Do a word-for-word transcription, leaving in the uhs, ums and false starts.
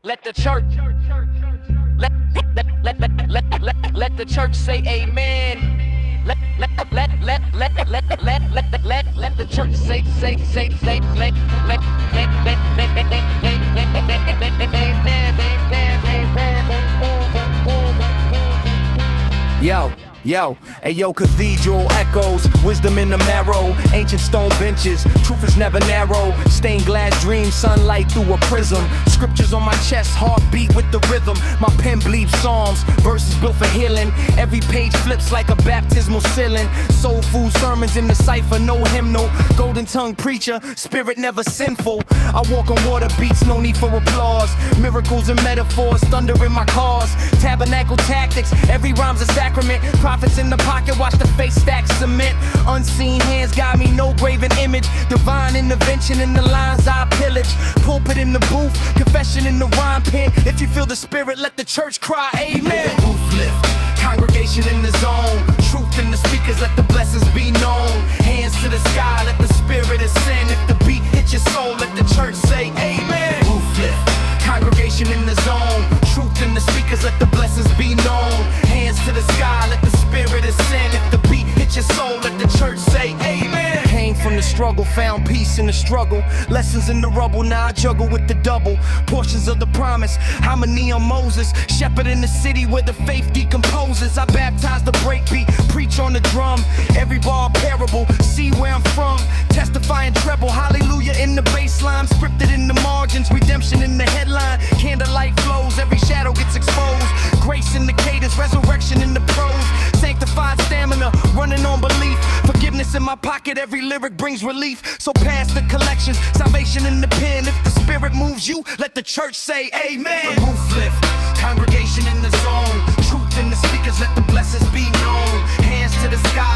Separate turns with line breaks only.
Let the church, let, let, let, let, let, let, let the church say amen. Let, let, let, let, let, let, let, let, let, let, let the church say, say, say, say, let, let, let, let, let, let, let, let, let, let,
Yo, yo, ayo, cathedral echoes, wisdom in the marrow, ancient stone benches, truth is never narrow, stained glass dreams, sunlight through a prism, scriptures on my chest, heartbeat with the rhythm, my pen bleeds psalms, verses built for healing, every page flips like a baptismal ceiling, soul food sermons in the cipher, no hymnal, golden tongue preacher, spirit never sinful, I walk on water beats, no need for applause, miracles and metaphors, thunder in my cars, tabernacle tactics, every rhyme's a sacrament, prophets in the pocket, watch the face stack cement, unseen hands guide me, no graven image, divine intervention in the lines I pillage, pulpit in the booth, confession in the rhyme pen, if you feel the spirit, let the church cry, amen. The roof lift, congregation in the zone, truth in the speakers, let the blessings be known, hands to the sky, let the spirit ascend, if the beat hit your soul, let the church say amen. Roof lift, congregation in the zone, truth in the speakers, let the blessings be known, hands to the sky, let the spirit ascend, if the beat hit your soul, let the church say amen. Came from the struggle, found peace in the struggle, lessons in the rubble, now I juggle with the double, portions of the promise, harmony on Moses, shepherd in the city where the faith decomposes, I baptize the breakbeat, preach on the drum, every bar parable, see where I'm from, testifying treble, hallelujah in the bass line, scripted in the margins, redemption in the headline, candlelight flows, every shadow gets exposed, grace in the cadence, resurrection in the prose, sanctified stamina, running on belief, forgiveness in my pocket, every lyric brings relief, so pass the collections, salvation in the pen, if the spirit moves you, let the church say amen. The roof lift, congregation in the zone, truth in the speakers, let the blessings be known, hands to the sky,